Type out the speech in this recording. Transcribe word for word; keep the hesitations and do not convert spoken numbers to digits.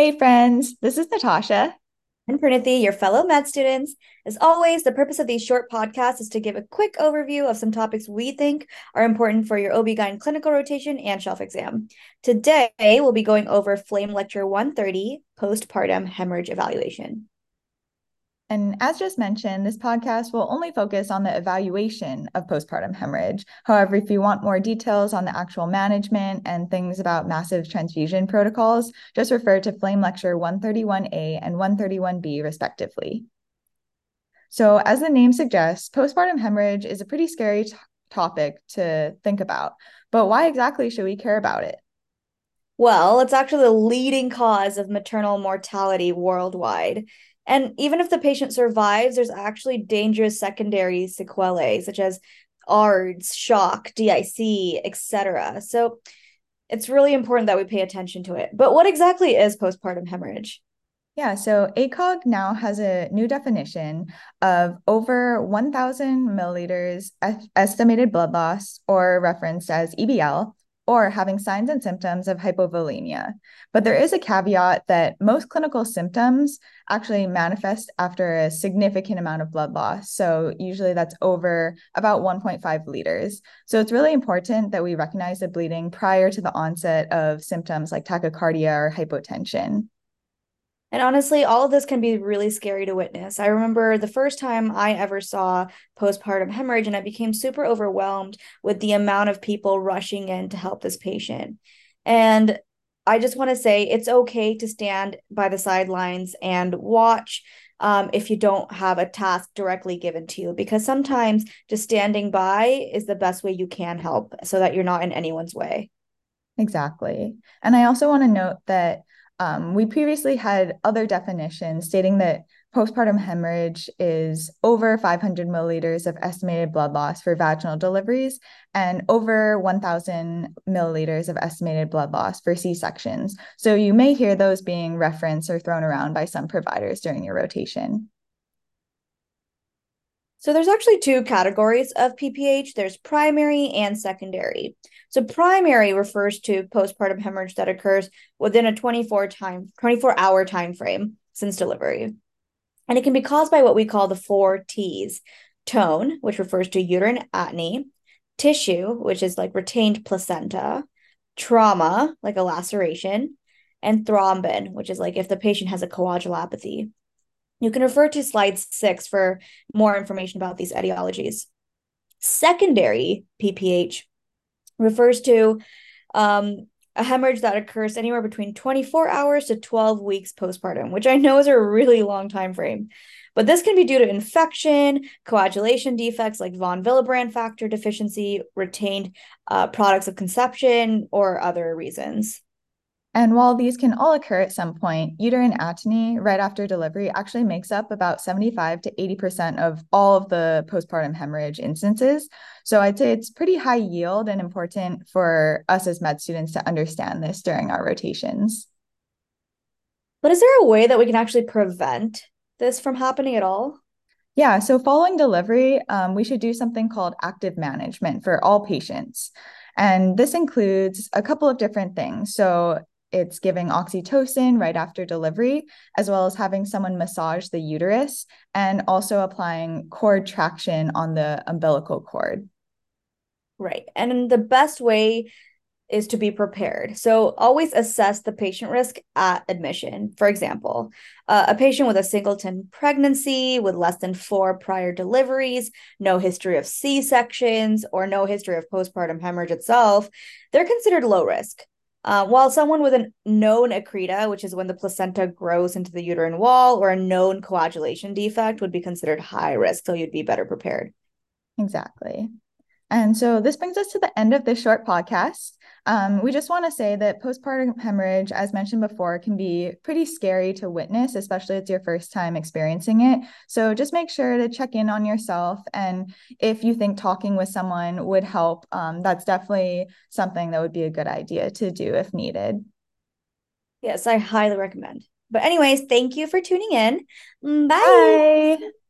Hey friends, this is Natasha. And Praniti, your fellow med students. As always, the purpose of these short podcasts is to give a quick overview of some topics we think are important for your O B G Y N clinical rotation and shelf exam. Today, we'll be going over Flame Lecture one thirty, Postpartum Hemorrhage Evaluation. And as just mentioned, this podcast will only focus on the evaluation of postpartum hemorrhage. However, if you want more details on the actual management and things about massive transfusion protocols, just refer to Flame Lecture one thirty-one A and one thirty-one B, respectively. So, as the name suggests, postpartum hemorrhage is a pretty scary t- topic to think about. But why exactly should we care about it? Well, it's actually the leading cause of maternal mortality worldwide. And even if the patient survives, there's actually dangerous secondary sequelae, such as A R D S, shock, D I C, et cetera. So it's really important that we pay attention to it. But what exactly is postpartum hemorrhage? Yeah, so A C O G now has a new definition of over one thousand milliliters es- estimated blood loss, or referenced as E B L, or having signs and symptoms of hypovolemia. But there is a caveat that most clinical symptoms actually manifest after a significant amount of blood loss. So usually that's over about one point five liters. So it's really important that we recognize the bleeding prior to the onset of symptoms like tachycardia or hypotension. And honestly, all of this can be really scary to witness. I remember the first time I ever saw postpartum hemorrhage, and I became super overwhelmed with the amount of people rushing in to help this patient. And I just want to say it's okay to stand by the sidelines and watch um, if you don't have a task directly given to you, because sometimes just standing by is the best way you can help so that you're not in anyone's way. Exactly. And I also want to note that um, we previously had other definitions stating that postpartum hemorrhage is over five hundred milliliters of estimated blood loss for vaginal deliveries and over one thousand milliliters of estimated blood loss for C-sections. So you may hear those being referenced or thrown around by some providers during your rotation. So there's actually two categories of P P H. There's primary and secondary. So primary refers to postpartum hemorrhage that occurs within a twenty-four time twenty-four hour time frame since delivery. And it can be caused by what we call the four T's: tone, which refers to uterine atony; tissue, which is like retained placenta; trauma, like a laceration; and thrombin, which is like if the patient has a coagulopathy. You can refer to slide six for more information about these etiologies. Secondary P P H refers to um, a hemorrhage that occurs anywhere between twenty-four hours to twelve weeks postpartum, which I know is a really long time frame. But this can be due to infection, coagulation defects like von Willebrand factor deficiency, retained uh, products of conception, or other reasons. And while these can all occur at some point, uterine atony right after delivery actually makes up about seventy-five to eighty percent of all of the postpartum hemorrhage instances. So I'd say it's pretty high yield and important for us as med students to understand this during our rotations. But is there a way that we can actually prevent this from happening at all? Yeah, so following delivery, um, we should do something called active management for all patients. And this includes a couple of different things. So it's giving oxytocin right after delivery, as well as having someone massage the uterus and also applying cord traction on the umbilical cord. Right. And the best way is to be prepared. So always assess the patient risk at admission. For example, uh, a patient with a singleton pregnancy with less than four prior deliveries, no history of C sections, or no history of postpartum hemorrhage itself, they're considered low risk. Uh, while someone with a known accreta, which is when the placenta grows into the uterine wall, or a known coagulation defect, would be considered high risk. So you'd be better prepared. Exactly. And so this brings us to the end of this short podcast. Um, we just want to say that postpartum hemorrhage, as mentioned before, can be pretty scary to witness, especially if it's your first time experiencing it. So just make sure to check in on yourself. And if you think talking with someone would help, um, that's definitely something that would be a good idea to do if needed. Yes, I highly recommend. But, anyways, thank you for tuning in. Mm, bye. Bye.